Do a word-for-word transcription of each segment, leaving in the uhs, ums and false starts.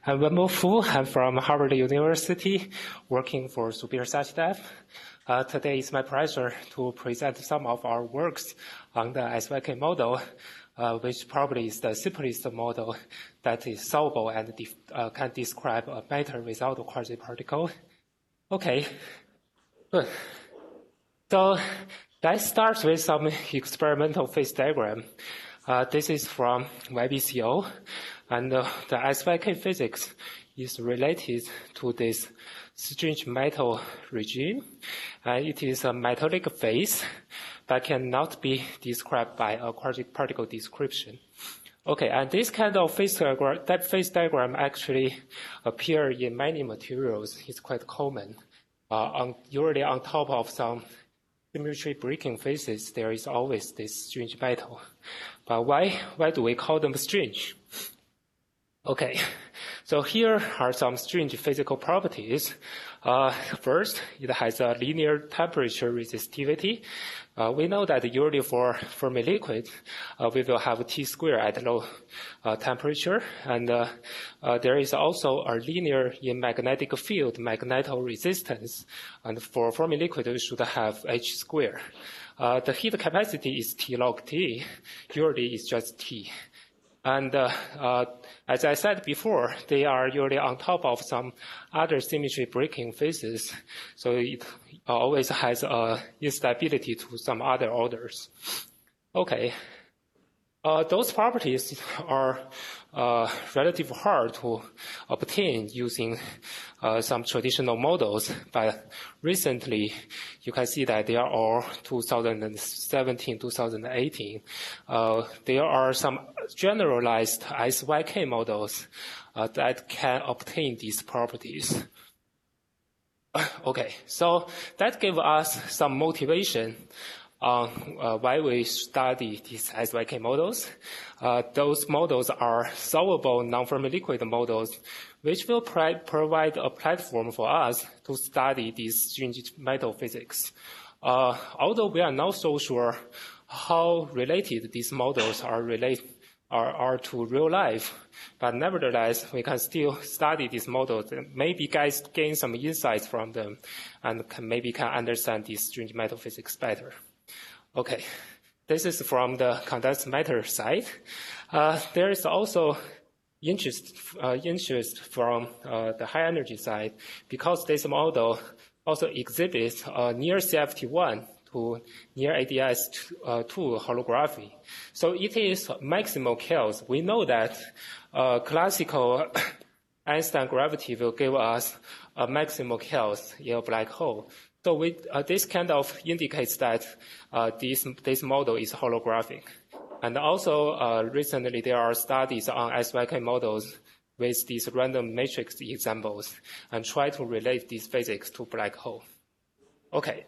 I'm Wenbo Fu. I'm from Harvard University, working for Subir Sachdev. Uh, today it's my pleasure to present some of our works on the S Y K model, uh, which probably is the simplest model that is solvable and uh, can describe a matter without a quasi-particle. Okay, good. So let's start with some experimental phase diagram. Uh, this is from Y B C O, and uh, the S Y K physics is related to this strange metal regime. Uh, it is a metallic phase that cannot be described by a quasi-particle description. Okay, and this kind of phase diagram, that phase diagram actually appear in many materials. It's quite common. Uh, on, usually on top of some symmetry breaking phases, there is always this strange metal. But why, why do we call them strange? Okay, so here are some strange physical properties. Uh, first, it has a linear temperature resistivity. Uh, we know that usually for Fermi liquid, uh, we will have T squared at low uh, temperature. And uh, uh, there is also a linear in magnetic field magnetoresistance. And for Fermi liquid, we should have H squared. Uh, the heat capacity is T log T. Usually it's just T. And uh, uh, as I said before, they are usually on top of some other symmetry breaking phases. So it always has uh, instability to some other orders. Okay. Uh, those properties are uh, relatively hard to obtain using uh, some traditional models, but recently you can see that they are all two thousand seventeen, two thousand eighteen. Uh, there are some generalized S Y K models uh, that can obtain these properties. Okay, so that gave us some motivation on uh, why we study these S Y K models. Uh, those models are solvable non-Fermi liquid models, which will pro provide a platform for us to study these strange metal physics. Uh, although we are not so sure how related these models are, relate, are, are to real life, but nevertheless, we can still study these models and maybe guys gain some insights from them and can, maybe can understand these strange metal physics better. Okay, this is from the condensed matter side. Uh, there is also interest, uh, interest from uh, the high energy side because this model also exhibits uh, near C F T one to near A D S two holography. So it is maximal chaos. We know that uh, classical Einstein gravity will give us a maximal chaos in a black hole. So we, uh, this kind of indicates that uh, this, this model is holographic. And also, uh, recently there are studies on S Y K models with these random matrix examples and try to relate these physics to black hole. Okay.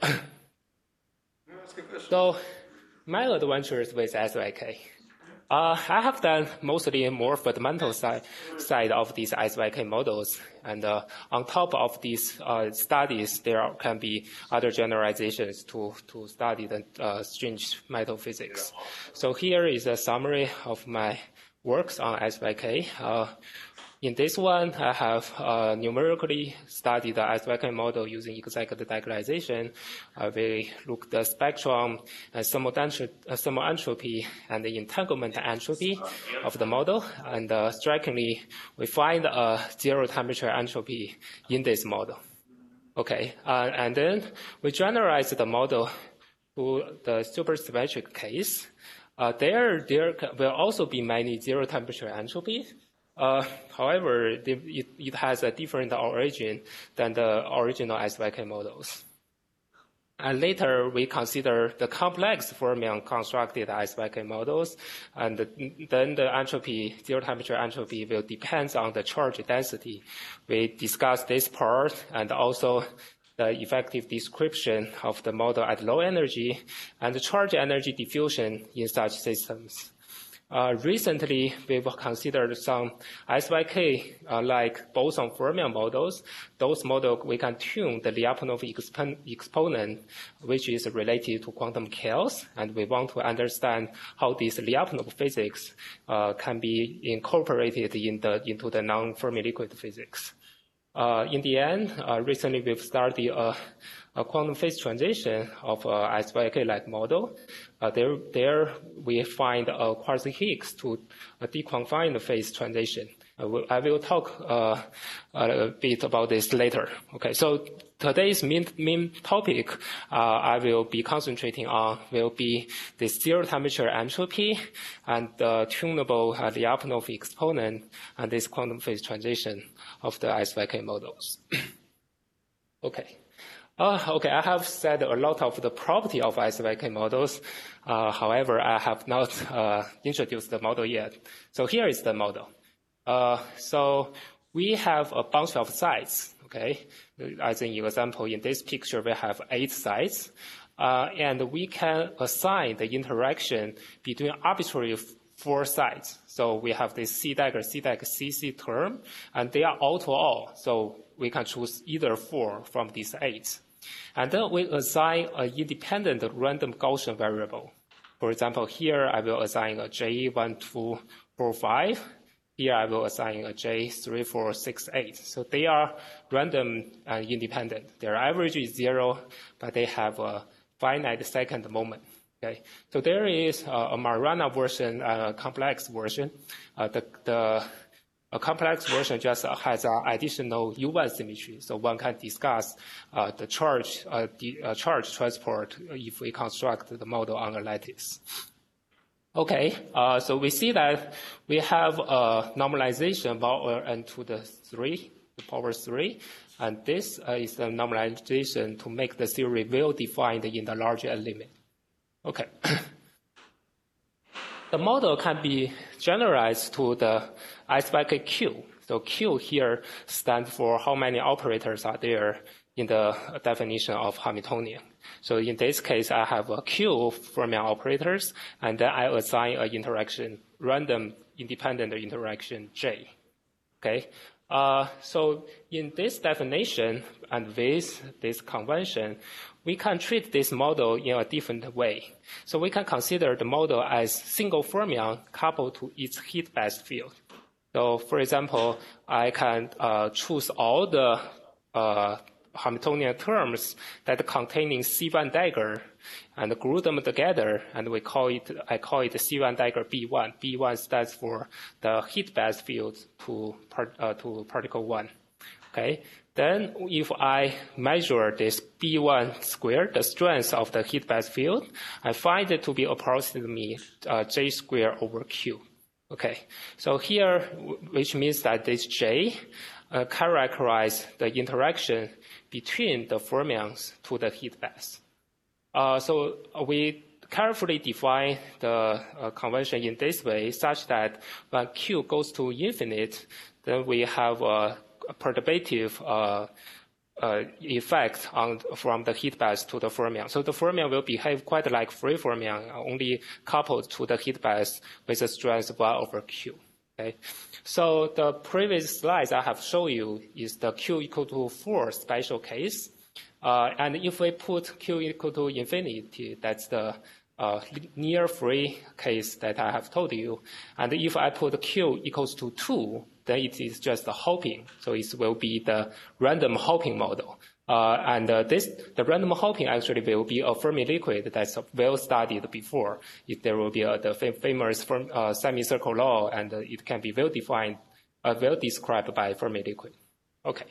So my adventures with S Y K. Uh, I have done mostly more fundamental side, side of these S Y K models. And uh, on top of these uh, studies, there can be other generalizations to, to study the uh, strange metal physics. So here is a summary of my works on S Y K. Uh, In this one, I have uh, numerically studied the S Y K model using exact diagonalization. Uh, we looked at the spectrum, uh, thermoentropy, and the entanglement entropy of the model. And uh, strikingly, we find a zero temperature entropy in this model. Okay, uh, and then we generalized the model to the supersymmetric case. Uh, there, there will also be many zero temperature entropy. Uh, however, it, it has a different origin than the original S Y K models. And later, we consider the complex fermion-constructed S Y K models, and then the entropy, zero-temperature entropy, will depend on the charge density. We discussed this part, and also the effective description of the model at low energy, and the charge energy diffusion in such systems. Uh, recently, we've considered some S Y K-like uh, boson fermion models. Those models, we can tune the Lyapunov exp exponent, which is related to quantum chaos, and we want to understand how this Lyapunov physics uh, can be incorporated in the, into the non-Fermi liquid physics. Uh, in the end, uh, recently we've started a, a quantum phase transition of a S Y K-like model. Uh, there, there we find a quasi-Higgs to a deconfined phase transition. Uh, we'll, I will talk uh, a bit about this later. Okay, so today's main, main topic uh, I will be concentrating on will be the zero temperature entropy and the tunable uh, Lyapunov exponent and this quantum phase transition of the S Y K models. Okay. Uh, okay, I have said a lot of the property of S Y K models. Uh, however, I have not uh, introduced the model yet. So here is the model. Uh, so we have a bunch of sites, okay? As an example, in this picture, we have eight sites. Uh, and we can assign the interaction between arbitrary four sites. So we have this C dagger, C dagger, C C term, and they are all to all. So we can choose either four from these eight. And then we assign an independent random Gaussian variable. For example, here I will assign a J one two four five. Here I will assign a J three four six eight. So they are random and independent. Their average is zero, but they have a finite second moment. Okay, so there is a, a Majorana version, a complex version. Uh, the, the a complex version just has an additional U one symmetry, so one can discuss uh, the charge, uh, the uh, charge transport if we construct the model on a lattice. Okay, uh, so we see that we have a normalization power n to the three, the power three, and this uh, is the normalization to make the theory well defined in the larger limit. Okay. The model can be generalized to the S Y K Q. So Q here stands for how many operators are there in the definition of Hamiltonian. So in this case, I have a Q fermion operators, and then I assign an interaction, random independent interaction J. Okay. Uh, so in this definition and with this convention, we can treat this model in a different way. So we can consider the model as single fermion coupled to its heat-based field. So for example, I can uh, choose all the uh, Hamiltonian terms that containing C one dagger and group them together, and we call it, I call it C one dagger B one. B one stands for the heat-based field to, part, uh, to particle one. Okay. Then if I measure this B one squared, the strength of the heat-based field, I find it to be approximately uh, J squared over Q. Okay. So here, which means that this J uh, characterizes the interaction between the fermions to the heat-based. Uh, so we carefully define the uh, convention in this way such that when Q goes to infinite, then we have a, a perturbative uh, uh, effect on, from the heat-based to the fermion. So the fermion will behave quite like free fermion, only coupled to the heat-based with a strength one over Q. Okay. So the previous slides I have shown you is the Q equal to four special case. Uh, and if we put Q equal to infinity, that's the uh, near free case that I have told you. And if I put Q equals to two, then it is just a hopping. So it will be the random hopping model. Uh, and uh, this, the random hopping actually will be a Fermi liquid that's well studied before. If there will be a, the fam famous Fermi, uh, semicircle law, and uh, it can be well defined, uh, well described by Fermi liquid. Okay.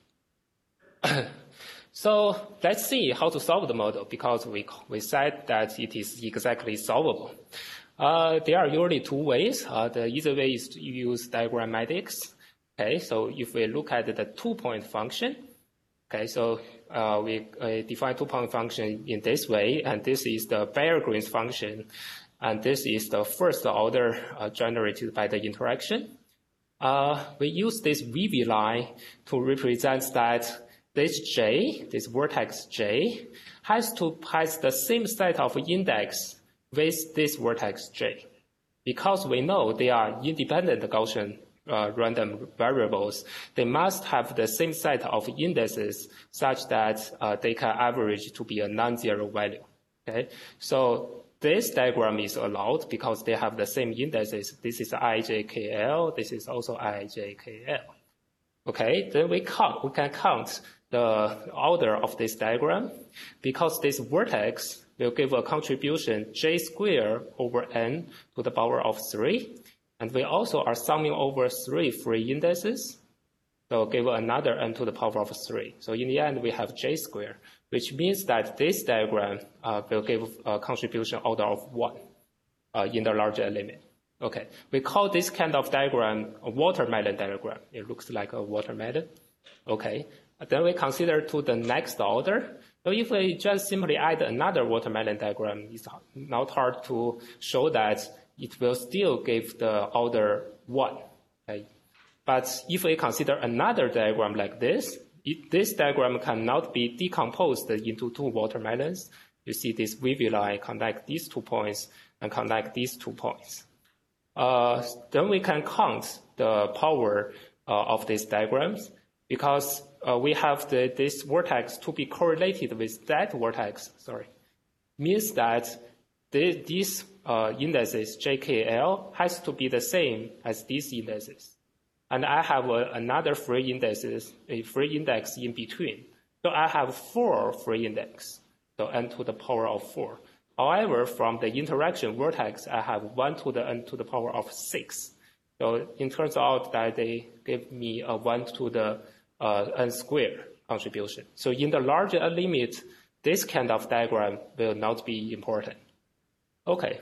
So let's see how to solve the model, because we, we said that it is exactly solvable. Uh, there are usually two ways. Uh, the easy way is to use diagrammatics. Okay, so if we look at the two-point function, okay, so uh, we uh, define two-point function in this way, and this is the Bayer-Green's function, and this is the first order uh, generated by the interaction. Uh, we use this V V line to represent that this J, this vertex J, has to has the same set of index with this vertex J, because we know they are independent Gaussian uh, random variables, they must have the same set of indices such that uh, they can average to be a non-zero value. Okay, so this diagram is allowed because they have the same indices. This is I J K L. This is also I J K L. Okay, then we count. We can count the order of this diagram because this vertex will give a contribution j squared over n to the power of three. And we also are summing over three free indices. So give another n to the power of three. So in the end, we have j squared, which means that this diagram uh, will give a contribution order of one uh, in the larger limit. Okay, we call this kind of diagram a watermelon diagram. It looks like a watermelon. Okay, then we consider to the next order. So if we just simply add another watermelon diagram, it's not hard to show that it will still give the order one. Okay? But if we consider another diagram like this, it, this diagram cannot be decomposed into two watermelons. You see this wavy line connect these two points and connect these two points. Uh, then we can count the power uh, of these diagrams because uh, we have the, this vertex to be correlated with that vertex, sorry, means that the, these uh, indices, J K L, has to be the same as these indices. And I have a, another free indices, a free index in between. So I have four free index, so n to the power of four. However, from the interaction vertex, I have one to the n to the power of six. So it turns out that they give me a one to the uh, n squared contribution. So in the larger n limit, this kind of diagram will not be important. Okay.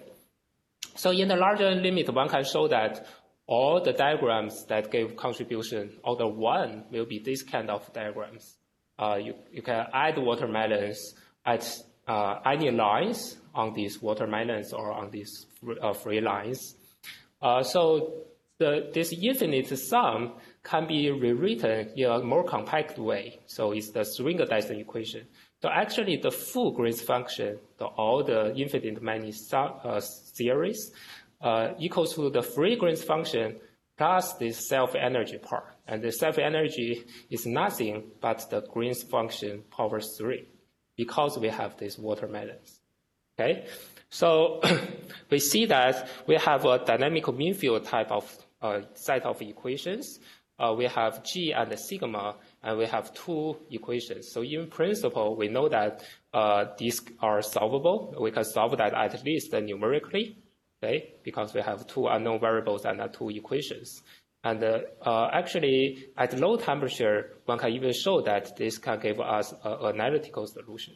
So in the larger n limit, one can show that all the diagrams that give contribution order one will be this kind of diagrams. Uh, you, you can add watermelons at uh, any lines on these watermelons or on these uh, free lines. Uh, so the, this infinite sum can be rewritten in a more compact way. So it's the Springer-Dyson equation. So actually the full Green's function, the, all the infinite many uh, series, uh, equals to the free Green's function plus this self-energy part. And the self-energy is nothing but the Green's function power three because we have these watermelons. Okay, so we see that we have a dynamic mean field type of uh, set of equations. Uh, we have G and sigma, and we have two equations. So in principle, we know that uh, these are solvable. We can solve that at least numerically, okay, because we have two unknown variables and uh, two equations. And uh, uh, actually, at low temperature, one can even show that this can give us an analytical solution.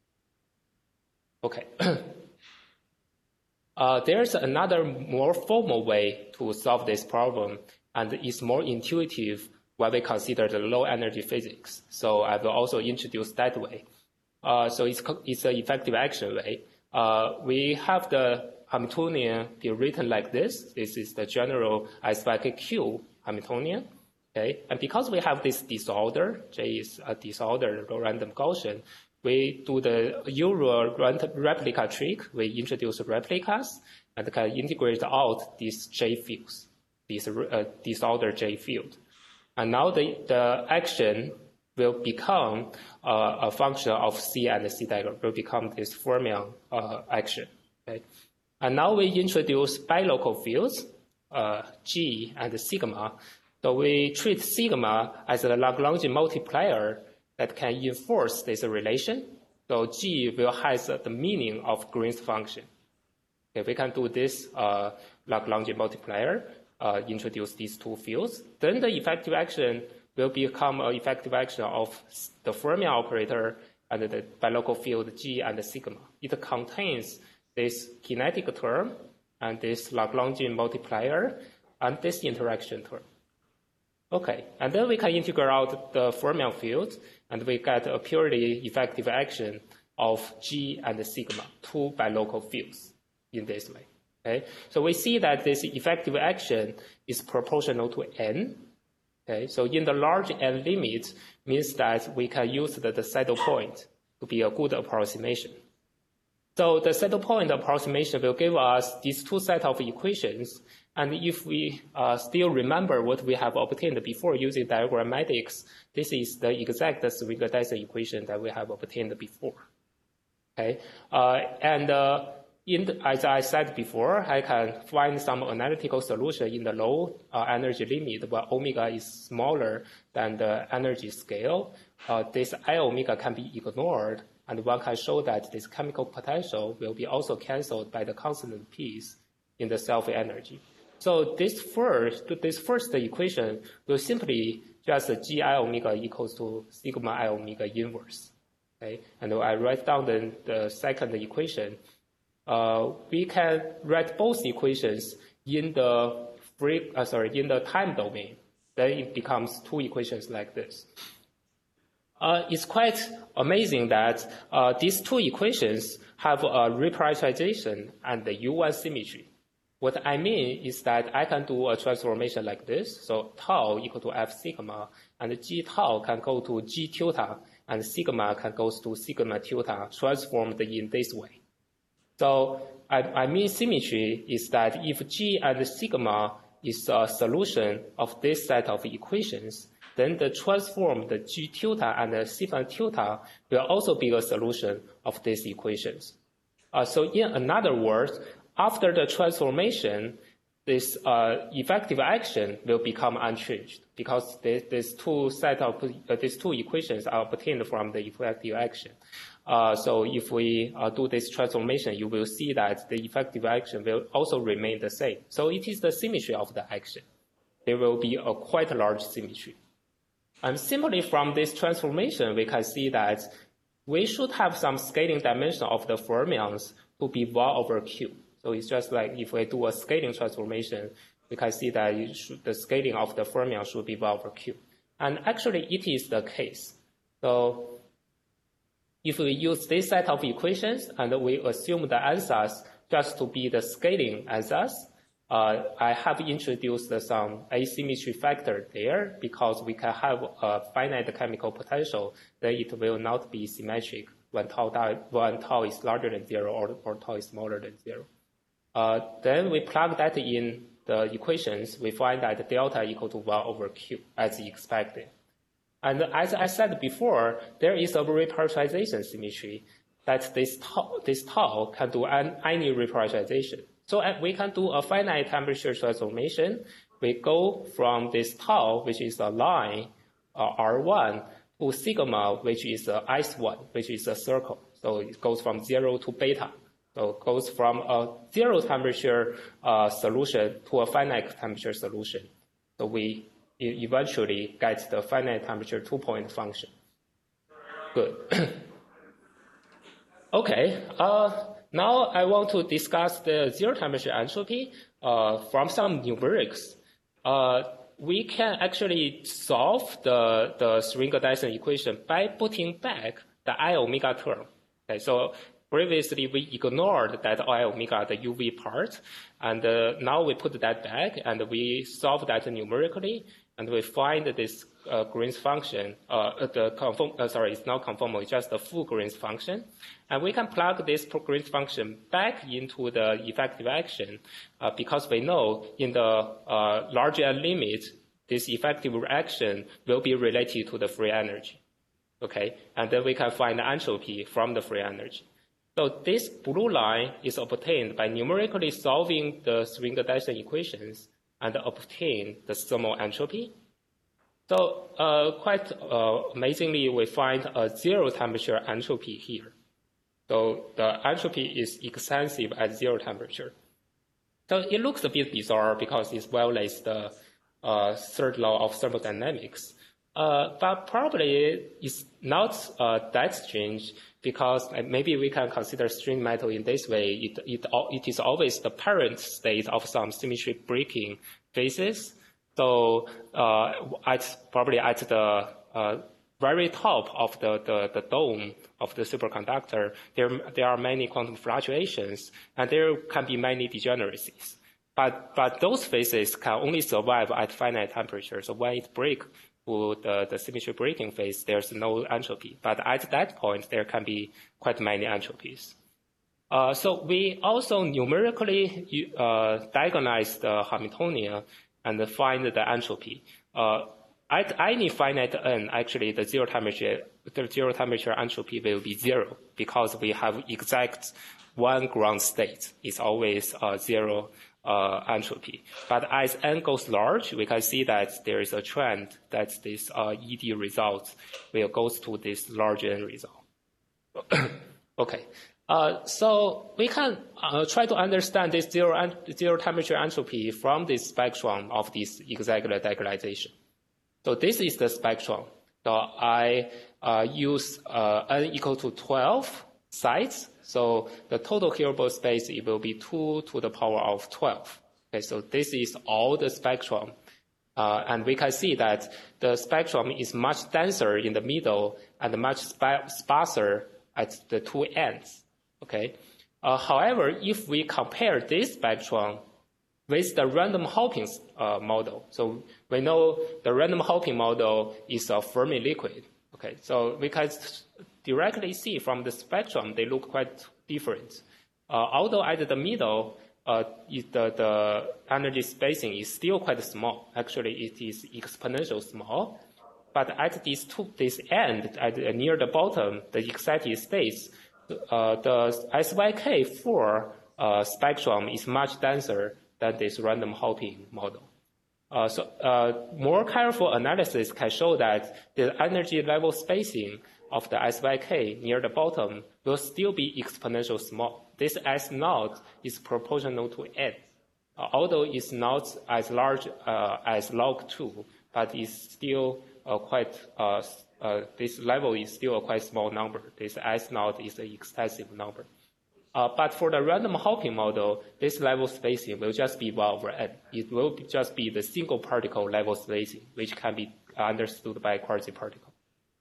Okay. uh, there's another more formal way to solve this problem, and it's more intuitive when we consider the low energy physics. So I will also introduce that way. Uh, so it's, it's an effective action way. Uh, we have the Hamiltonian be written like this. This is the general S Y K Q Hamiltonian. Okay, and because we have this disorder, J is a disordered random Gaussian, we do the usual replica trick. We introduce replicas and can integrate out these J fields, this uh, disordered J field. And now the, the action will become uh, a function of C and C diagram, will become this fermion uh, action. Okay? And now we introduce bilocal fields, uh, G and sigma. So we treat sigma as a Lagrangian multiplier that can enforce this relation. So G will have the meaning of Green's function. Okay, we can do this uh, Lagrangian multiplier, uh, introduce these two fields. Then the effective action will become an effective action of the fermion operator and the bilocal field G and sigma. It contains this kinetic term and this Lagrangian multiplier and this interaction term. Okay, and then we can integrate out the fermion field, and we get a purely effective action of G and sigma, two bilocal fields in this way. Okay, so we see that this effective action is proportional to n. Okay, so in the large n limit means that we can use the, the saddle point to be a good approximation. So the settle point approximation will give us these two sets of equations. And if we uh, still remember what we have obtained before using diagrammatics, this is the exact Springer-Dyson equation that we have obtained before. Okay, uh, and uh, in the, as I said before, I can find some analytical solution in the low uh, energy limit where omega is smaller than the energy scale. Uh, this I omega can be ignored, and one can show that this chemical potential will be also canceled by the constant piece in the self-energy. So this first, this first equation will simply just G I omega equals to sigma I omega inverse. Okay, and I write down the, the second equation. Uh, we can write both equations in the free, uh, sorry, in the time domain. Then it becomes two equations like this. Uh, it's quite amazing that uh, these two equations have a reprioritization and the U one symmetry. What I mean is that I can do a transformation like this. So tau equal to F sigma, and G tau can go to G tilde, and sigma can go to sigma tilde, transformed in this way. So I, I mean symmetry is that if G and sigma is a solution of this set of equations, then the transformed G tilde and the sigma tilde will also be a solution of these equations. Uh, so in another words, after the transformation, this uh, effective action will become unchanged because this, this two set of uh, these two equations are obtained from the effective action. Uh, so if we uh, do this transformation, you will see that the effective action will also remain the same. So it is the symmetry of the action. There will be a quite large symmetry. And simply from this transformation, we can see that we should have some scaling dimension of the fermions to be one over Q. So it's just like if we do a scaling transformation, we can see that it should, the scaling of the fermion should be one over Q. And actually, it is the case. So if we use this set of equations and we assume the answers just to be the scaling answers, uh, I have introduced some asymmetry factor there because we can have a finite chemical potential, then it will not be symmetric when tau, when tau is larger than zero or, or tau is smaller than zero. Uh, then we plug that in the equations, we find that delta equal to one over Q as expected. And as I said before, there is a reprioritization symmetry that this tau, this tau can do an, any reprioritization. So we can do a finite temperature transformation. We go from this tau, which is a line, uh, R one, to sigma, which is a S one, which is a circle. So it goes from zero to beta. So it goes from a zero temperature uh, solution to a finite temperature solution. So we eventually get the finite temperature two-point function. Good. Okay. Uh, now I want to discuss the zero temperature entropy uh, from some numerics. Uh, we can actually solve the, the Springer-Dyson equation by putting back the I omega term. Okay, so previously, we ignored that I omega, the U V part, and uh, now we put that back, and we solve that numerically, and we find this uh, Green's function. Uh, the conform, uh, sorry, it's not conformal; it's just the full Green's function, and we can plug this Green's function back into the effective action uh, because we know in the uh, larger limit, this effective action will be related to the free energy. Okay, and then we can find the entropy from the free energy. So this blue line is obtained by numerically solving the Springer-Dyson equations and obtain the thermal entropy. So uh, quite uh, amazingly, we find a zero temperature entropy here. So the entropy is extensive at zero temperature. So it looks a bit bizarre because it violates the uh, third law of thermodynamics. Uh, but probably it's not uh, that strange because maybe we can consider string metal in this way. It, it, it is always the parent state of some symmetry breaking phases. So uh, at, probably at the uh, very top of the, the, the dome of the superconductor, there, there are many quantum fluctuations, and there can be many degeneracies. But, but those phases can only survive at finite temperature. So when it breaks to the, the symmetry breaking phase, there's no entropy. But at that point, there can be quite many entropies. Uh, so we also numerically uh, diagonalize the Hamiltonian and find the entropy. Uh, at any finite n, actually the zero temperature, the zero temperature entropy will be zero because we have exact one ground state. It's always uh, zero uh, entropy. But as n goes large, we can see that there is a trend that this uh, E D result will go to this large n result. Okay. Uh, so we can uh, try to understand this zero, zero temperature entropy from this spectrum of this exact diagonalization. So this is the spectrum. So I uh, use uh, n equal to twelve sites. So the total Hilbert space, it will be two to the power of twelve. Okay, so this is all the spectrum. Uh, and we can see that the spectrum is much denser in the middle and much sp sparser at the two ends. Okay. Uh, however, if we compare this spectrum with the random Hoping uh, model, so we know the random Hoping model is a Fermi liquid. Okay, so we can directly see from the spectrum they look quite different. Uh, although at the middle, uh, it, the, the energy spacing is still quite small. Actually, it is exponential small. But at this, two, this end, at, uh, near the bottom, the excited states, Uh, the S Y K four uh, spectrum is much denser than this random Hoping model. Uh, so uh, more careful analysis can show that the energy level spacing of the S Y K near the bottom will still be exponential small. This S naught is proportional to n, uh, although it's not as large uh, as log two, but it's still uh, quite uh, Uh, this level is still a quite small number. This S naught is an excessive number. Uh, but for the random Hoping model, this level spacing will just be one over n. It will be just be the single particle level spacing, which can be understood by quasi-particle.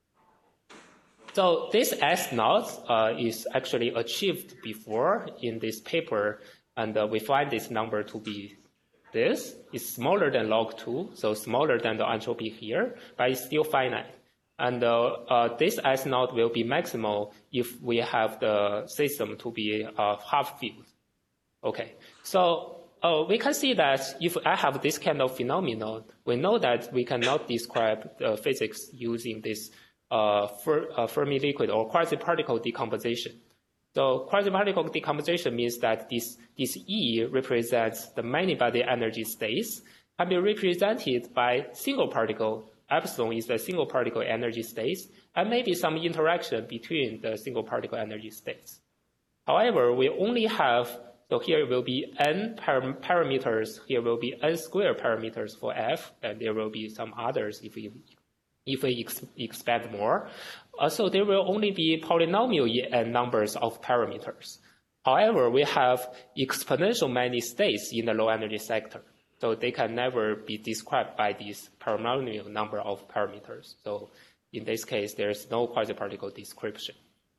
So this S naught uh, is actually achieved before in this paper, and uh, we find this number to be this. It's smaller than log two, so smaller than the entropy here, but it's still finite. And uh, uh, this S naught will be maximal if we have the system to be uh, half-filled. Okay, so uh, we can see that if I have this kind of phenomenon, we know that we cannot describe the physics using this uh, Fer uh, Fermi liquid or quasi-particle decomposition. So quasi-particle decomposition means that this, this E represents the many-body energy states, can be represented by single particle. Epsilon is the single particle energy states, and maybe some interaction between the single particle energy states. However, we only have, so here will be n param parameters, here will be n square parameters for f, and there will be some others if we, if we ex expand more. Uh, so there will only be polynomial n numbers of parameters. However, we have exponential many states in the low energy sector. So they can never be described by this polynomial number of parameters. So in this case, there's no quasi-particle description.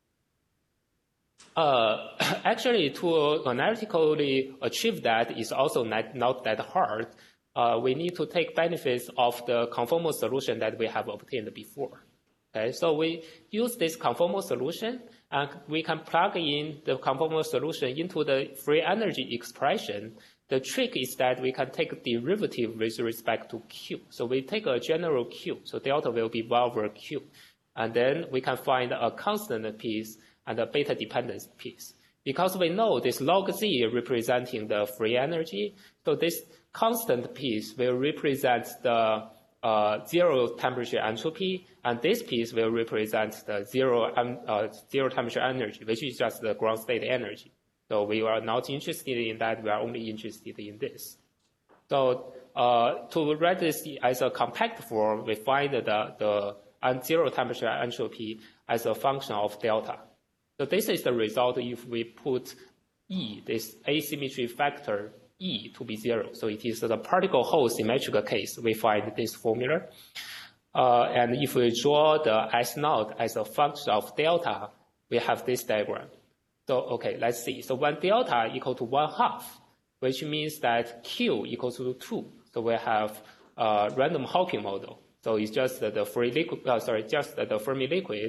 Uh, actually, to analytically achieve that is also not, not that hard. Uh, we need to take benefits of the conformal solution that we have obtained before. Okay, so we use this conformal solution, and we can plug in the conformal solution into the free energy expression. The trick is that we can take a derivative with respect to Q. So we take a general Q, so delta will be one over Q. And then we can find a constant piece and a beta dependence piece. Because we know this log Z representing the free energy, so this constant piece will represent the uh, zero temperature entropy, and this piece will represent the zero, um, uh, zero temperature energy, which is just the ground state energy. So we are not interested in that, we are only interested in this. So uh, to write this as a compact form, we find the, the zero temperature entropy as a function of delta. So this is the result if we put E, this asymmetry factor E, to be zero. So it is the particle hole symmetrical case, we find this formula. Uh, and if we draw the S naught as a function of delta, we have this diagram. So, okay, let's see. So when delta equal to one half, which means that Q equals to two. So we have a random Hoping model. So it's just the free liquid, uh, sorry, just the Fermi liquid,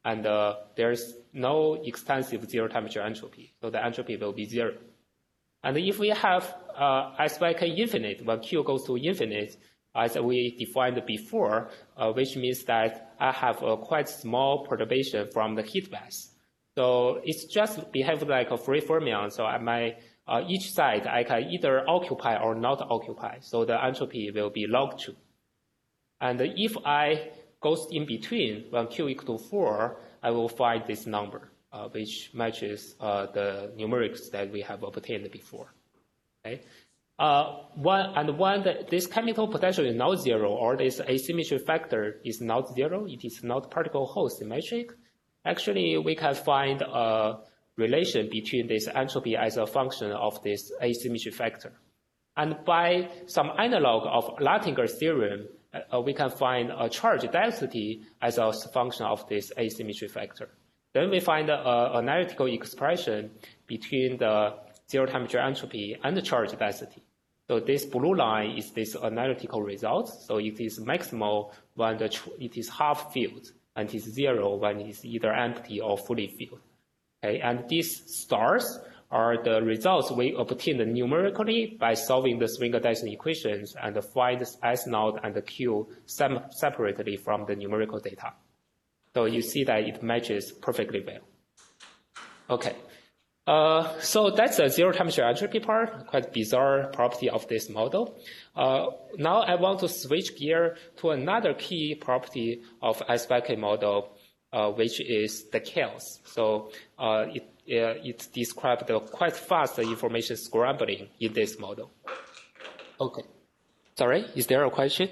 and uh, there's no extensive zero temperature entropy, so the entropy will be zero. And if we have uh, S Y K infinite, when Q goes to infinite, as we defined before, uh, which means that I have a quite small perturbation from the heat mass. So it's just behave like a free fermion. So I might, uh, each side I can either occupy or not occupy. So the entropy will be log two. And if I goes in between, when Q equal to four, I will find this number, uh, which matches uh, the numerics that we have obtained before. Okay. Uh, one, and when the, this chemical potential is not zero, or this asymmetry factor is not zero, it is not particle-Hall symmetric, actually we can find a relation between this entropy as a function of this asymmetry factor. And by some analog of Latinger theorem, uh, we can find a charge density as a function of this asymmetry factor. Then we find an analytical expression between the zero temperature entropy and the charge density. So this blue line is this analytical result. So it is maximal when the it is half filled, and it is zero when it is either empty or fully filled. Okay, and these stars are the results we obtained numerically by solving the Springer-Dyson equations and find S naught and the Q separately from the numerical data. So you see that it matches perfectly well. Okay. Uh, so that's the zero temperature entropy part, quite bizarre property of this model. Uh, now I want to switch gear to another key property of S Y K model, uh, which is the chaos. So uh, it, uh, it describes the quite fast information scrambling in this model. Okay. Sorry, is there a question?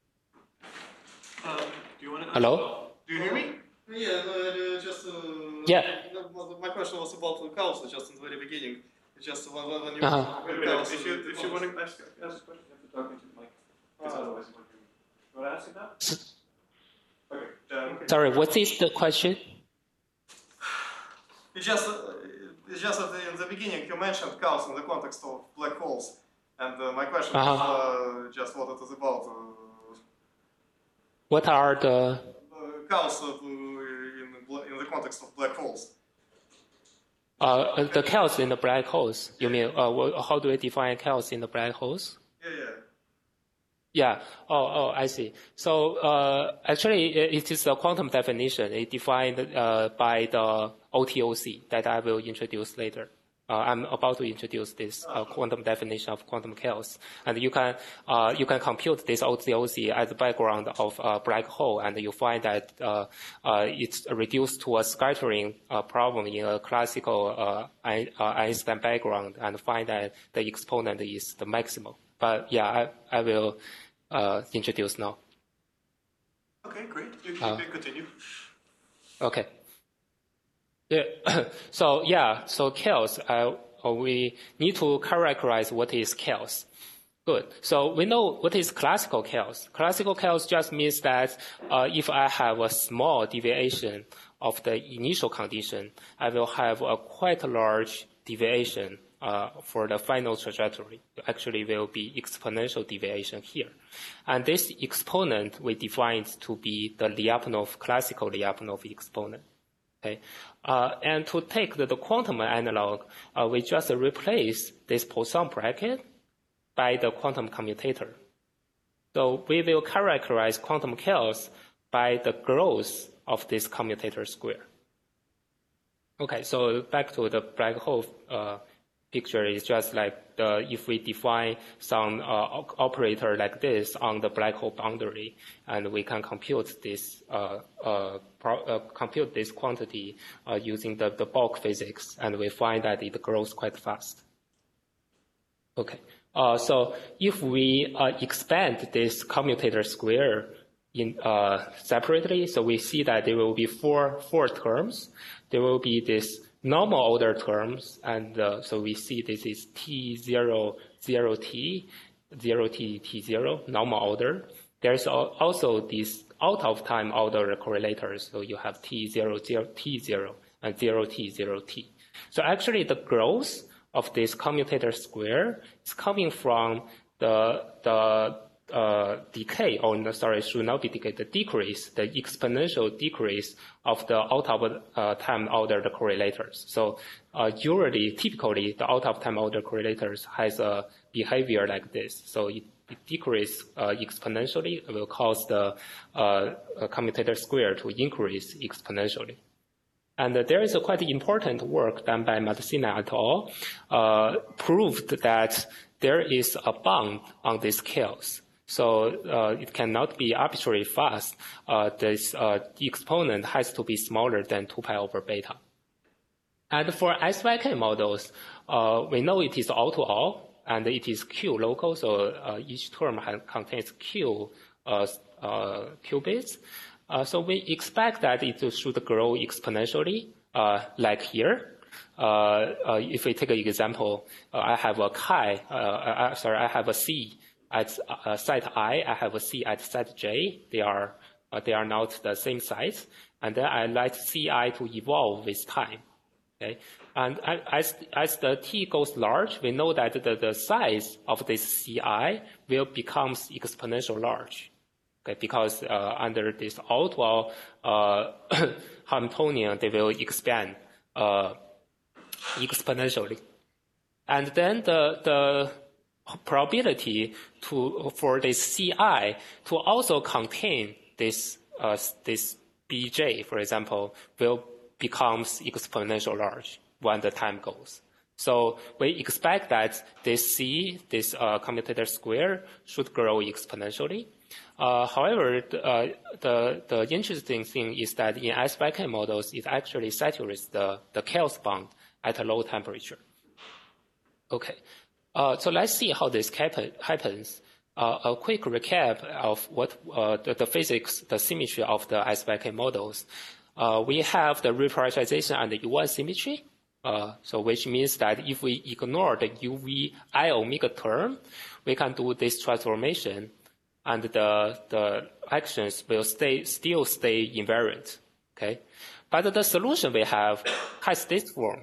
Um, do you want to Hello? Do you hear me? Yeah, uh, just uh, yeah. My question was about the chaos just in the very beginning. Just when, when you uh-huh. Wait a minute. If you, if you want to ask, ask a question, you have to talk into the mic. Because uh, otherwise, you want to ask it now? S Okay. Um, Sorry, what is the question? It's just, uh, it's just that in the beginning you mentioned chaos in the context of black holes, and uh, my question uh-huh. is uh, just what it is about. Uh, what are the uh, chaos uh, in, in the context of black holes? Uh, the chaos in the black holes. You mean, uh, how do we define chaos in the black holes? Yeah, yeah. Yeah. Oh, oh, I see. So, uh, actually, it is a quantum definition. It's defined uh, by the O T O C that I will introduce later. Uh, I'm about to introduce this uh, quantum definition of quantum chaos, and you can uh, you can compute this O T O C as the background of a black hole, and you find that uh, uh, it's reduced to a scattering uh, problem in a classical uh, Einstein background, and find that the exponent is the maximal. But yeah, I I will uh, introduce now. Okay, great. You can uh, continue. Okay. Yeah. So yeah, so chaos. Uh, we need to characterize what is chaos. Good. So we know what is classical chaos. Classical chaos just means that uh, if I have a small deviation of the initial condition, I will have a quite large deviation uh, for the final trajectory. Actually, will be exponential deviation here, and this exponent we defined to be the Lyapunov classical Lyapunov exponent. Okay, uh, and to take the, the quantum analog, uh, we just replace this Poisson bracket by the quantum commutator. So we will characterize quantum chaos by the growth of this commutator square. Okay, so back to the black hole uh, picture is just like the, if we define some uh, operator like this on the black hole boundary, and we can compute this uh, uh, pro, uh, compute this quantity uh, using the, the bulk physics, and we find that it grows quite fast. Okay, uh, so if we uh, expand this commutator square in uh, separately, so we see that there will be four four terms. There will be this normal order terms, and uh, so we see this is T zero, zero T, zero T, T zero, normal order. There's also these out of time order correlators, so you have T zero, zero, T zero, and zero T, zero T. So actually the growth of this commutator square is coming from the, the uh, decay, or no, sorry, should not be decay, the decrease, the exponential decrease of the out of uh, time ordered correlators. So uh, usually, typically, the out of time ordered correlators has a behavior like this. So it, it decreases uh, exponentially. It will cause the uh, commutator square to increase exponentially. And uh, there is a quite important work done by Matsushima et al. Uh, proved that there is a bound on these scales. So uh, it cannot be arbitrarily fast. Uh, this uh, exponent has to be smaller than two pi over beta. And for S Y K models, uh, we know it is all-to-all, and it is Q local, so uh, each term has, contains Q, uh, uh, Q bits. Uh, so we expect that it should grow exponentially, uh, like here. Uh, uh, if we take an example, uh, I have a chi, uh, uh, sorry, I have a C at uh, site I, I have a C at site J. They are uh, they are not the same size, and then I let Ci to evolve with time. Okay, and as as the T goes large, we know that the, the size of this Ci will become exponential large. Okay, because uh, under this all-to-all uh, Hamiltonian, they will expand uh, exponentially, and then the the probability to for this Ci to also contain this uh, this B J, for example, will becomes exponential large when the time goes. So we expect that this C, this uh, commutator square, should grow exponentially. Uh, however, the, uh, the the interesting thing is that in S Y K models, it actually saturates the the chaos bound at a low temperature. Okay, uh, so let's see how this happen, happens. Uh, a quick recap of what uh, the, the physics, the symmetry of the S Y K models. Uh, we have the reprioritization and the U one symmetry. Uh, so which means that if we ignore the U V I omega term, we can do this transformation, and the the actions will stay still stay invariant. Okay, but the solution we have has this form.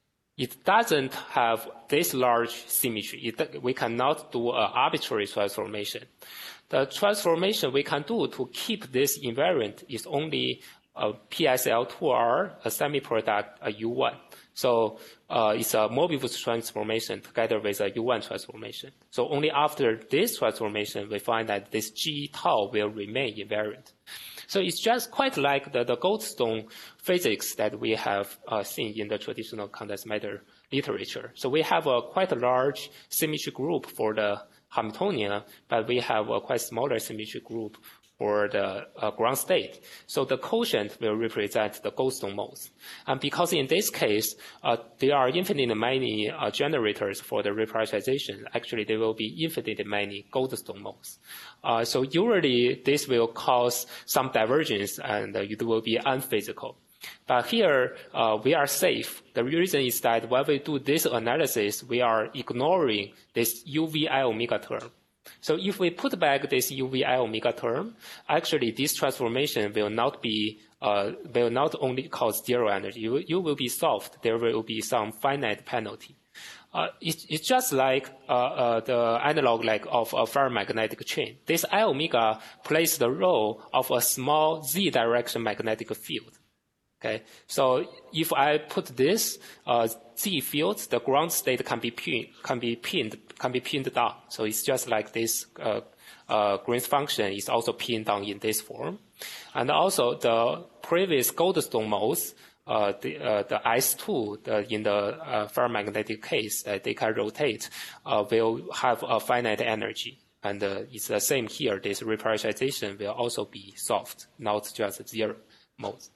It doesn't have this large symmetry. It, we cannot do an arbitrary transformation. The transformation we can do to keep this invariant is only a P S L two R, a semi-product, a U one. So uh, it's a Mobius transformation together with a U one transformation. So only after this transformation, we find that this G tau will remain invariant. So it's just quite like the, the Goldstone physics that we have uh, seen in the traditional condensed matter literature. So we have a quite a large symmetry group for the Hamiltonian, but we have a quite smaller symmetry group for the uh, ground state. So the quotient will represent the Goldstone modes. And because in this case, uh, there are infinitely many uh, generators for the reprioritization, actually there will be infinitely many Goldstone modes. Uh, so usually this will cause some divergence and uh, it will be unphysical. But here, uh, we are safe. The reason is that when we do this analysis, we are ignoring this U V I omega term. So if we put back this U V I omega term, actually this transformation will not be, uh, will not only cause zero energy, you, you will be solved. There will be some finite penalty. Uh, it, it's just like uh, uh, the analog like of a ferromagnetic chain. This I omega plays the role of a small z direction magnetic field. Okay, so if I put this uh, z fields, the ground state can be pinned, can be pinned, can be pinned down. So it's just like this uh, uh, Green's function is also pinned down in this form, and also the previous Goldstone modes, uh, the uh, the S two the, in the uh, ferromagnetic case that they can rotate, uh, will have a finite energy, and uh, it's the same here. This reprioritization will also be solved, not just zero modes.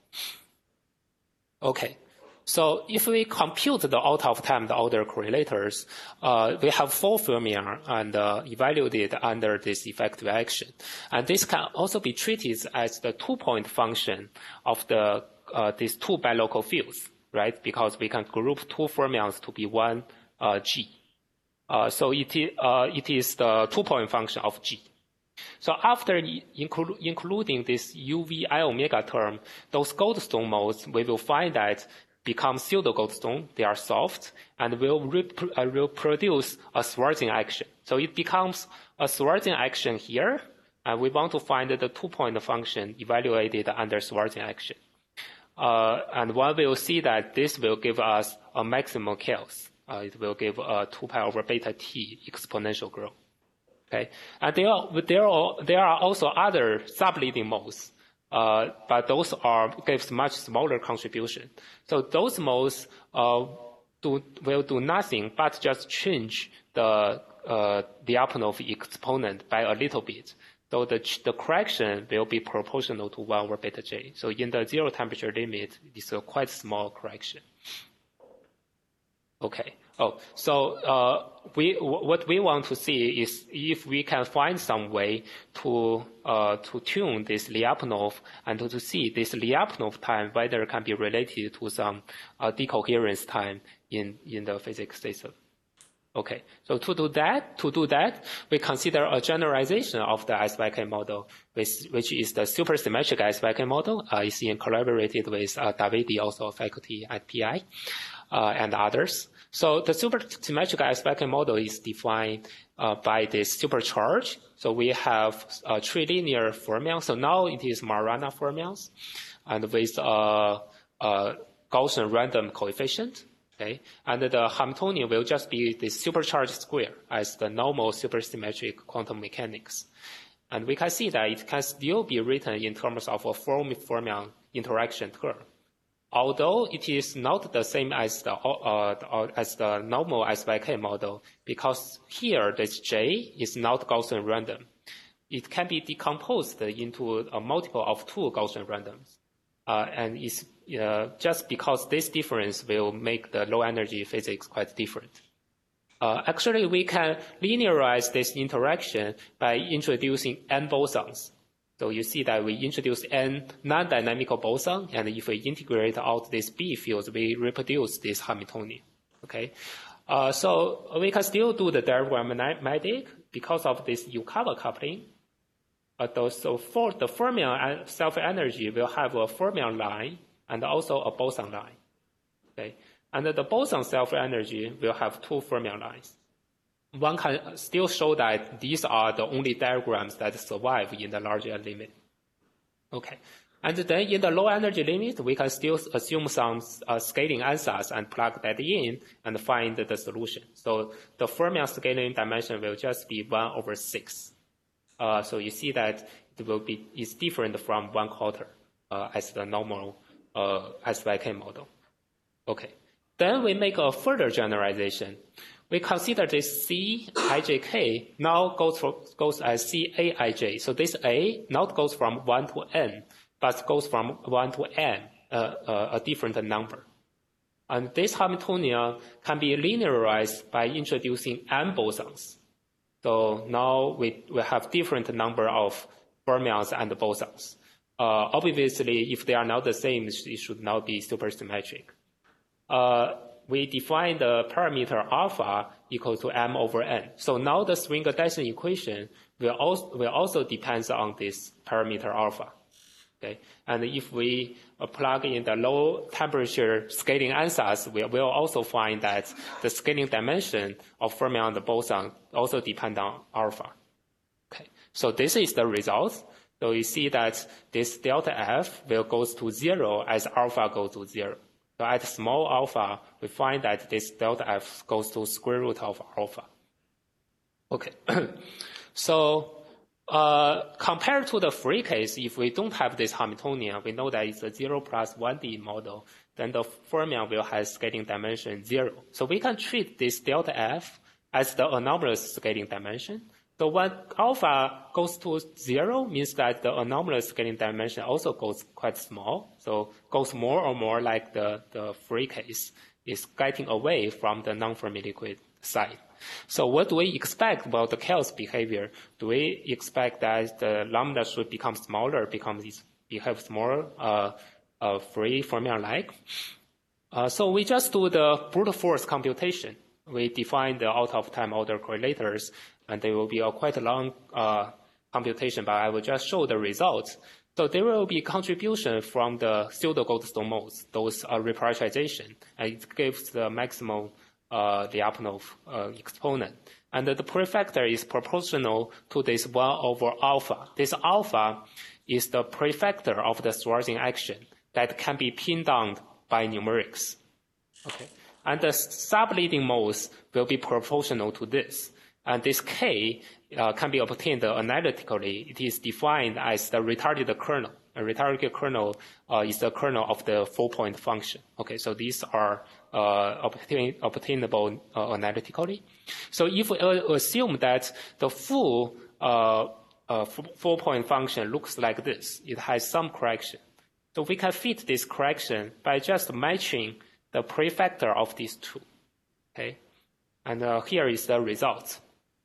Okay, so if we compute the out of time the order correlators, uh, we have four fermions and uh, evaluated under this effective action. And this can also be treated as the two-point function of the uh, these two bilocal fields, right? Because we can group two fermions to be one uh, G. Uh, so it, uh, it is the two-point function of G. So after inclu including this U V I omega term, those Goldstone modes, we will find that become pseudo-Goldstone. They are soft and will, rep uh, will produce a Schwarzing action. So it becomes a Schwarzing action here, and we want to find the two-point function evaluated under Schwarzing action. Uh, and one will see that this will give us a maximum chaos. Uh, it will give a two pi over beta t exponential growth. Okay, and there are, there are, there are also other subleading modes. Uh, but those are gives much smaller contribution. So those modes uh, do, will do nothing but just change the uh, Lyapunov exponent by a little bit. So the the correction will be proportional to one over beta j. So in the zero temperature limit, it's a quite small correction. Okay. Oh, so uh, we what we want to see is if we can find some way to uh, to tune this Lyapunov and to, to see this Lyapunov time whether it can be related to some uh, decoherence time in in the physics system. Okay, so to do that, to do that, we consider a generalization of the S Y K model, which, which is the supersymmetric S Y K model. Uh, it's in collaborated with uh, Davidi, also a faculty at P I, uh, and others. So the supersymmetric S Y K model is defined uh, by this supercharge. So we have uh, trilinear fermions. So now it is Majorana fermions, and with a, a Gaussian random coefficient. Okay, and the Hamiltonian will just be the supercharged square as the normal supersymmetric quantum mechanics. And we can see that it can still be written in terms of a fermion interaction term. Although it is not the same as the, uh, as the normal S Y K model, because here this J is not Gaussian random. It can be decomposed into a multiple of two Gaussian randoms. Uh, and it's uh, just because this difference will make the low energy physics quite different. Uh, actually, we can linearize this interaction by introducing n bosons. So you see that we introduce n non-dynamical boson, and if we integrate out these B fields, we reproduce this Hamiltonian. Okay, uh, so we can still do the diagrammatic because of this Yukawa coupling. Uh, those, so for the fermion self-energy will have a fermion line and also a boson line. Okay, and the boson self-energy will have two fermion lines. One can still show that these are the only diagrams that survive in the large N limit. Okay, and then in the low energy limit, we can still assume some uh, scaling ansatz and plug that in and find the solution. So the fermion scaling dimension will just be one over six. Uh, so you see that it will be is different from one quarter uh, as the normal uh, S Y K model. Okay, then we make a further generalization. We consider this C I J K now goes for, goes as C A I J. So this A not goes from one to n, but goes from one to n, uh, uh, a different number. And this Hamiltonian can be linearized by introducing n bosons. So now we, we have different number of fermions and bosons. Uh, obviously, if they are not the same, it should not be supersymmetric. Uh, we define the parameter alpha equal to m over n. So now the Springer-Dyson equation will also, will also depends on this parameter alpha. Okay, and if we uh, plug in the low temperature scaling ansatz, we will also find that the scaling dimension of fermion and boson also depend on alpha. Okay, so this is the result. So you see that this delta F will go to zero as alpha goes to zero. So at small alpha, we find that this delta F goes to square root of alpha. Okay, so Uh, compared to the free case, if we don't have this Hamiltonian, we know that it's a zero plus one D model, then the fermion will have scaling dimension zero. So we can treat this delta F as the anomalous scaling dimension. So when alpha goes to zero means that the anomalous scaling dimension also goes quite small. So goes more or more like the, the free case is getting away from the non-Fermi liquid side. So what do we expect about the chaos behavior? Do we expect that the lambda should become smaller, becomes behaves more uh, uh, free fermion-like? Uh, so we just do the brute force computation. We define the out-of-time order correlators, and they will be a quite long uh, computation, but I will just show the results. So there will be contribution from the pseudo-Goldstone modes, those uh, reprioritization, and it gives the maximum uh, Lyapunov uh, exponent. And the prefactor is proportional to this one over alpha. This alpha is the prefactor of the Schwarzschild action that can be pinned down by numerics. Okay. And the subleading modes will be proportional to this. And this K uh, can be obtained analytically. It is defined as the retarded kernel. A retarded kernel uh, is the kernel of the four-point function. Okay, so these are uh, obtain, obtainable uh, analytically. So if we uh, assume that the full uh, uh, four-point function looks like this, it has some correction. So we can fit this correction by just matching the prefactor of these two. Okay, and uh, here is the result.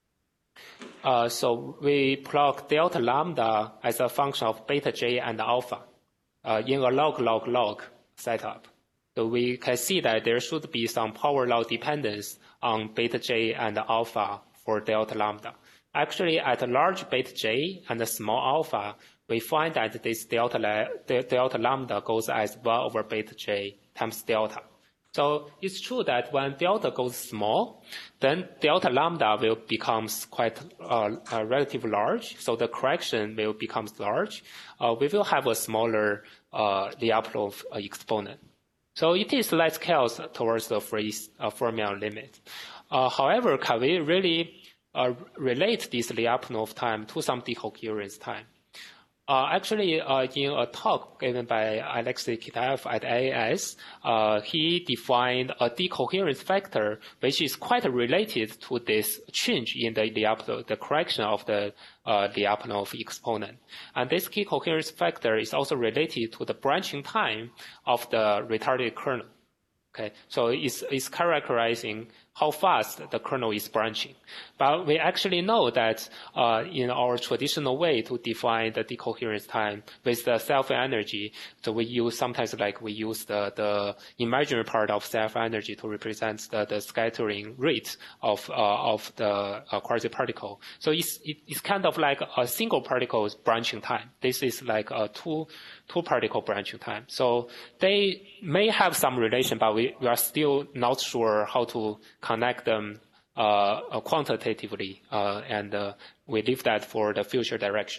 Uh, so we plug delta lambda as a function of beta j and alpha uh, in a log log log setup. So we can see that there should be some power law dependence on beta j and alpha for delta lambda. Actually, at a large beta j and a small alpha, we find that this delta, la delta lambda goes as one over beta j times delta. So it's true that when delta goes small, then delta lambda will become quite uh, uh, relatively large. So the correction will become large. Uh, we will have a smaller uh, Lyapunov uh, exponent. So it is less scales towards the free uh, fermion limit. Uh, however, can we really uh, relate this Lyapunov time to some decoherence time? Uh, actually, uh, in a talk given by Alexei Kitaev at A A S, uh, he defined a decoherence factor which is quite related to this change in the Lyapunov, the correction of the uh, Lyapunov exponent. And this decoherence factor is also related to the branching time of the retarded kernel. Okay, so it's, it's characterizing how fast the kernel is branching. But we actually know that uh, in our traditional way to define the decoherence time with the self-energy, so we use sometimes like we use the, the imaginary part of self-energy to represent the, the scattering rate of, uh, of the uh, quasi-particle. So it's, it, it's kind of like a single particle's branching time. This is like a two, two particle branching time. So they may have some relation, but we, we are still not sure how to connect them uh, quantitatively, uh, and uh, we leave that for the future direction.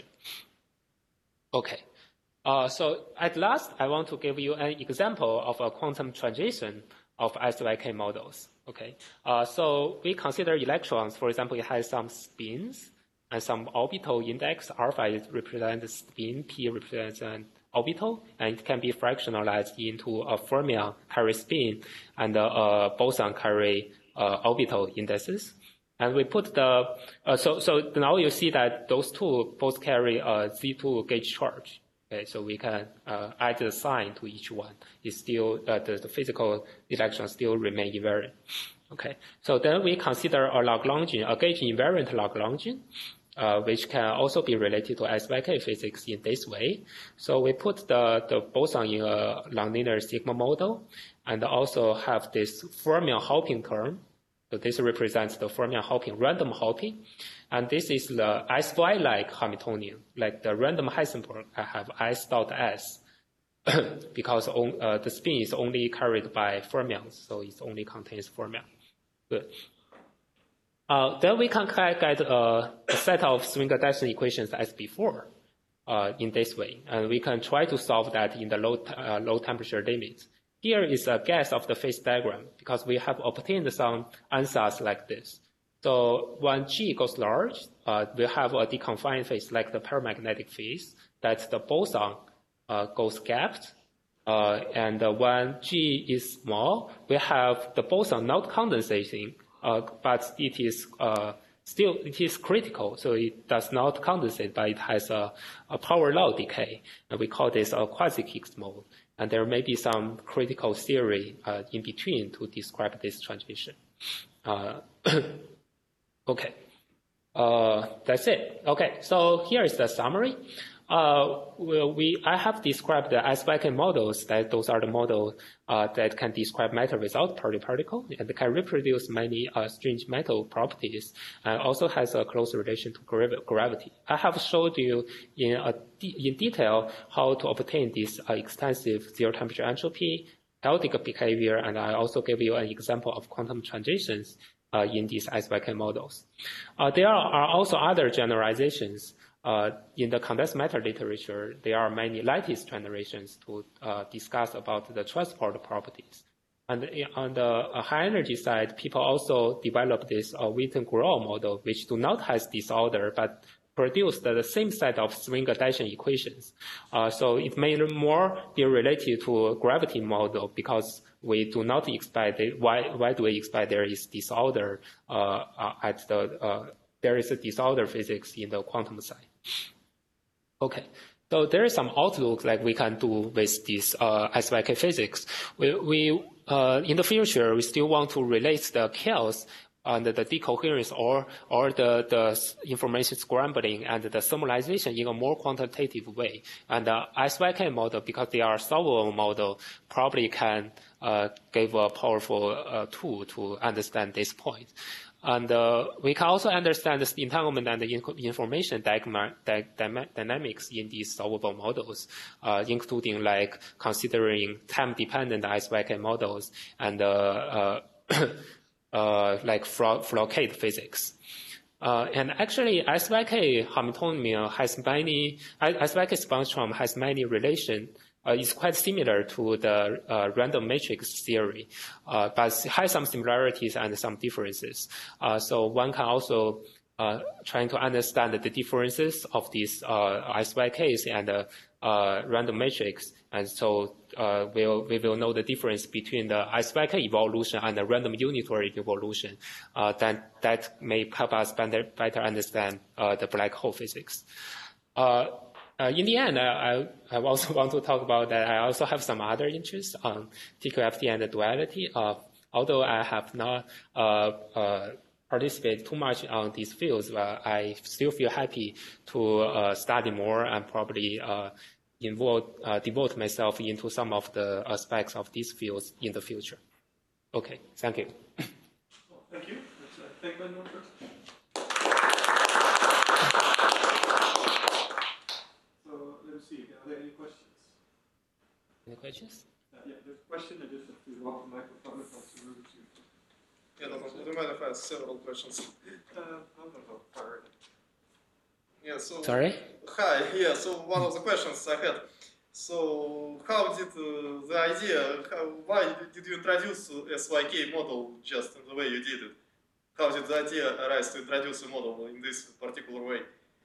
Okay, uh, so at last, I want to give you an example of a quantum transition of S Y K models. Okay, uh, so we consider electrons, for example, it has some spins and some orbital index. Alpha represents spin, P represents an orbital, and it can be fractionalized into a fermion carry spin and a, a boson carry uh, orbital indices. And we put the, uh, so, so now you see that those two both carry a Z two gauge charge. Okay, so we can uh, add the sign to each one. It's still, uh, the, the physical electrons still remain invariant. Okay, so then we consider a Lagrangian, a gauge invariant Lagrangian, Uh, which can also be related to S Y K physics in this way. So we put the, the boson in a nonlinear sigma model and also have this fermion hopping term. So this represents the fermion hopping, random hopping. And this is the S Y-like Hamiltonian, like the random Heisenberg. I have S dot S because on, uh, the spin is only carried by fermions, so it only contains fermion. Good. Uh, then we can get uh, a set of Swinger-Dyson equations as before uh, in this way. And we can try to solve that in the low, uh, low temperature limits. Here is a guess of the phase diagram because we have obtained some ansatz like this. So when G goes large, uh, we have a deconfined phase like the paramagnetic phase that the boson uh, goes gapped. Uh, and uh, when G is small, we have the boson not condensating. Uh, but it is uh, still it is critical, so it does not condensate, but it has a, a power law decay, and we call this a quasi-Higgs mode. And there may be some critical theory uh, in between to describe this transition. Uh, okay, uh, that's it. Okay, so here is the summary. Uh, well, we, I have described the S Y K models, that those are the models uh, that can describe matter without particle and can reproduce many uh, strange metal properties, and also has a close relation to grav gravity. I have showed you in, a de in detail how to obtain this uh, extensive zero temperature entropy, chaotic behavior, and I also gave you an example of quantum transitions uh, in these S Y K models. Uh, there are also other generalizations. Uh, in the condensed matter literature, there are many lattice generations to uh, discuss about the transport properties. And on the uh, high energy side, people also developed this uh, Witten-Grau model, which do not have disorder, but produce the, the same set of Swinger-Dyson equations. Uh, so it may more be related to a gravity model because we do not expect, it, why, why do we expect there is disorder uh, uh, at the, uh, there is a disorder physics in the quantum side. Okay, so there is some outlook like we can do with this uh, S Y K physics. We, we uh, in the future, we still want to relate the chaos and the decoherence or, or the, the information scrambling and the thermalization in a more quantitative way. And the S Y K model, because they are solvable model, probably can uh, give a powerful uh, tool to understand this point. And uh, we can also understand the entanglement and the information dynamics in these solvable models, uh, including like considering time-dependent S Y K models and uh, uh, uh, like Floquet physics. Uh, and actually, S Y K Hamiltonian has many, S Y K spectrum has many relations. Uh, it's quite similar to the uh, random matrix theory, uh, but has some similarities and some differences. Uh, so one can also uh, try to understand the differences of these uh, S Y Ks and the uh, random matrix. And so uh, we'll, we will know the difference between the S Y K evolution and the random unitary evolution. Uh, that, that may help us better, better understand uh, the black hole physics. Uh, Uh, in the end, I, I also want to talk about that I also have some other interests on T Q F T and the duality. Uh, although I have not uh, uh, participated too much on these fields, but I still feel happy to uh, study more and probably uh, involve, uh, devote myself into some of the aspects of these fields in the future. Okay, thank you. Well, thank you. Let's uh, take one more first. Let's see, are there any questions? Any questions? Uh, yeah, there's a question. I just have to walk the microphone across the room to. Yeah, the man has several questions. Uh, no, no, no, sorry. Yeah, so. Sorry? Hi, yeah, so one of the questions I had. So, how did uh, the idea, how, why did you introduce S Y K model just in the way you did it? How did the idea arise to introduce a model in this particular way?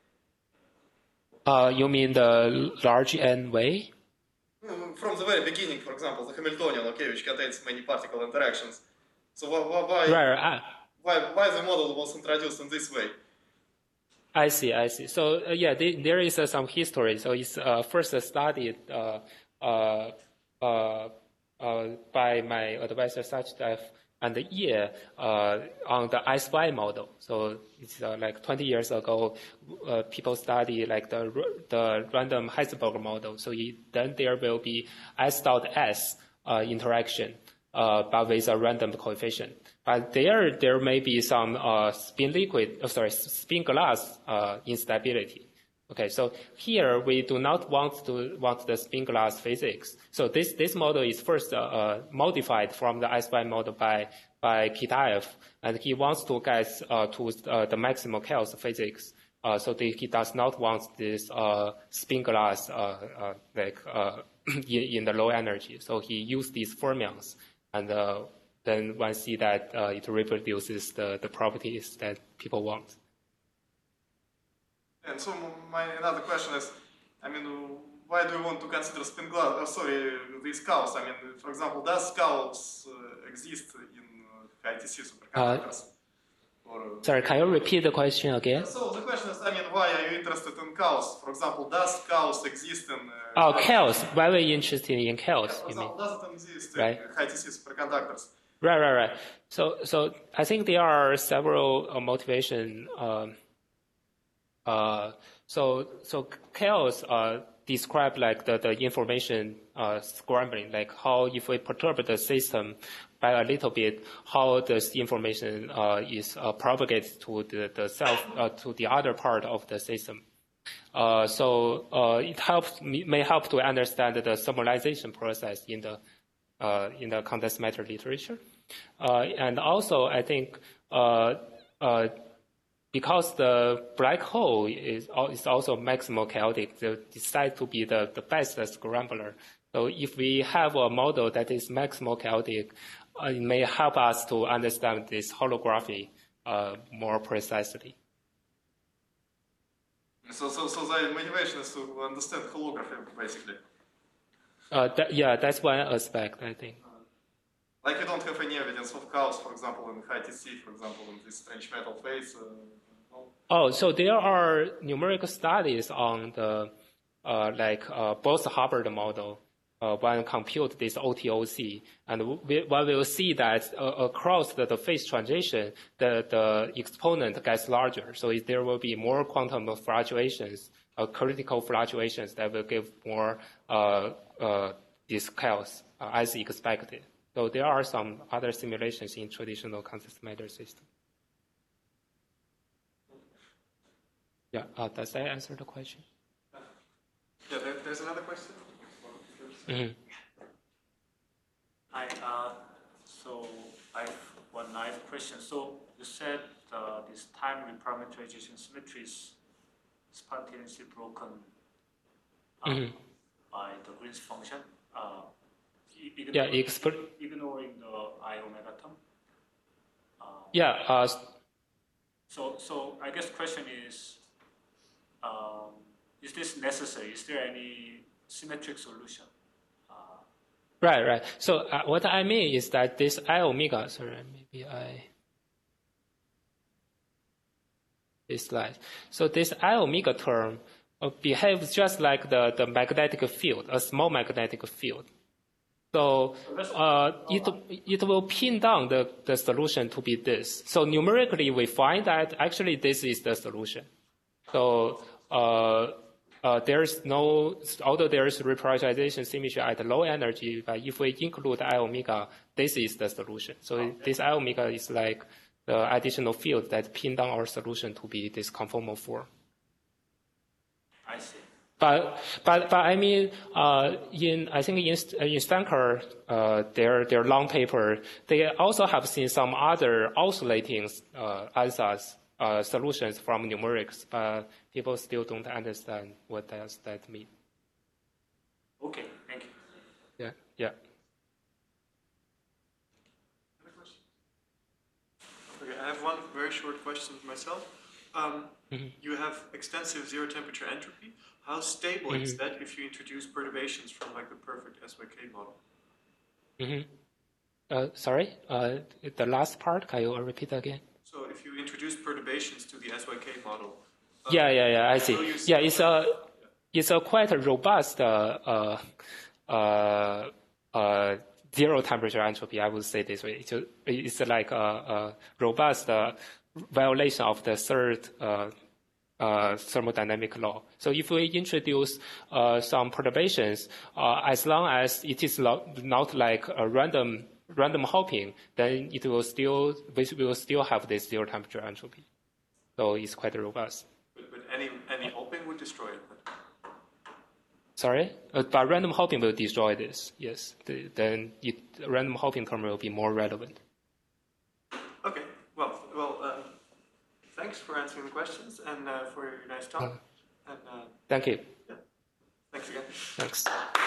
Uh, you mean the large N way? From the very beginning, for example, the Hamiltonian, okay, which contains many particle interactions. So why why right, right. why, why the model was introduced in this way? I see, I see. So uh, yeah, they, there is uh, some history. So it's uh, first studied uh, uh, uh, uh, by my advisor Sachdev and Ye uh, on the S Y model. So it's uh, like twenty years ago, uh, people study like the the random Heisenberg model. So it, then there will be S dot S uh, interaction, uh, but with a random coefficient. But there there may be some uh, spin liquid, oh, sorry, spin glass uh, instability. Okay, so here we do not want to want the spin glass physics. So this this model is first uh, uh, modified from the S Y model by by Kitaev, and he wants to get uh, to uh, the maximal chaos physics. Uh, so the, he does not want this uh, spin glass uh, uh, like uh, in, in the low energy. So he used these fermions, and uh, then one see that uh, it reproduces the the properties that people want. And so my another question is, I mean, why do you want to consider spin glass? Uh, sorry, these chaos. I mean, for example, does chaos uh, exist in uh, high T C superconductors? Uh, or, uh, sorry, can you repeat the question again? So the question is, I mean, why are you interested in chaos? For example, does chaos exist in? Uh, oh, chaos. Very interested in chaos. Yeah, for you example, mean? does it exist right. in high T C superconductors? Right, right, right. So, so I think there are several uh, motivation. Um, Uh, so so chaos uh, describe like the, the information uh, scrambling, like how if we perturb the system by a little bit, how this information uh, is uh, propagated to the, the self uh, to the other part of the system. Uh, so uh, it helps may help to understand the summarization process in the uh, in the condensed matter literature, uh, and also I think. Uh, uh, Because the black hole is, is also maximal chaotic, they decide to be the, the best scrambler. So if we have a model that is maximal chaotic, uh, it may help us to understand this holography uh, more precisely. So, so, so the motivation is to understand holography, basically. Uh, that, yeah, that's one aspect, I think. Like you don't have any evidence of chaos, for example, in high T C, for example, in this strange metal phase. Uh, no? Oh, so there are numerical studies on the uh, like uh, both Hubbard model uh, when compute this O T O C, and we, one will see that uh, across the, the phase transition, the, the exponent gets larger. So it, there will be more quantum fluctuations, uh, critical fluctuations that will give more uh, uh, this chaos uh, as expected. So there are some other simulations in traditional condensed matter system. Yeah, uh, does that answer the question? Yeah, there, there's another question. Mm-hmm. Hi, uh, so I have one naive question. So you said uh, this time reparameterization symmetry is spontaneously broken uh, Mm-hmm. by the Green's function. Uh, Ignoring, Yeah, expert. ignoring the I omega term. Uh, Yeah. Uh, so, so I guess the question is, um, is this necessary? Is there any symmetric solution? Uh, right, right. So uh, what I mean is that this I omega. Sorry, maybe I. This slide. So this I omega term uh, behaves just like the the magnetic field, a small magnetic field. So uh, it, it will pin down the, the solution to be this. So numerically, we find that actually this is the solution. So uh, uh, there's no, although there's repolarization symmetry at low energy, but if we include I omega, this is the solution. So okay. This I omega is like the additional field that pin down our solution to be this conformal form. I see. But, but, but I mean, uh, in, I think in, in Stanker, uh, their, their long paper, they also have seen some other oscillating, uh, ansatz, uh, solutions from numerics, but people still don't understand what does that mean. Okay, thank you. Yeah, yeah. Okay, I have one very short question for myself. Um, mm-hmm. You have extensive zero temperature entropy. How stable mm-hmm. is that if you introduce perturbations from like the perfect S Y K model? Mm-hmm. Uh, sorry, uh, the last part, can you repeat again? So if you introduce perturbations to the S Y K model. Um, yeah, yeah, yeah, I see. Yeah, it's a, it's a quite a robust uh, uh, uh, zero temperature entropy, I would say this way. It's, a, it's like a, a robust uh, violation of the third uh, Uh, thermodynamic law. So if we introduce uh, some perturbations, uh, as long as it is lo- not like a random random hopping, then it will still we will still have this zero temperature entropy. So it's quite robust. But, but any any hopping would destroy it. Sorry, uh, but random hopping will destroy this. Yes, the, then it, random hopping term will be more relevant. Okay. Well, well. Uh, Thanks for answering the questions and uh, for your nice talk. Uh, and, uh, thank you. Yeah. Thanks again. Thanks.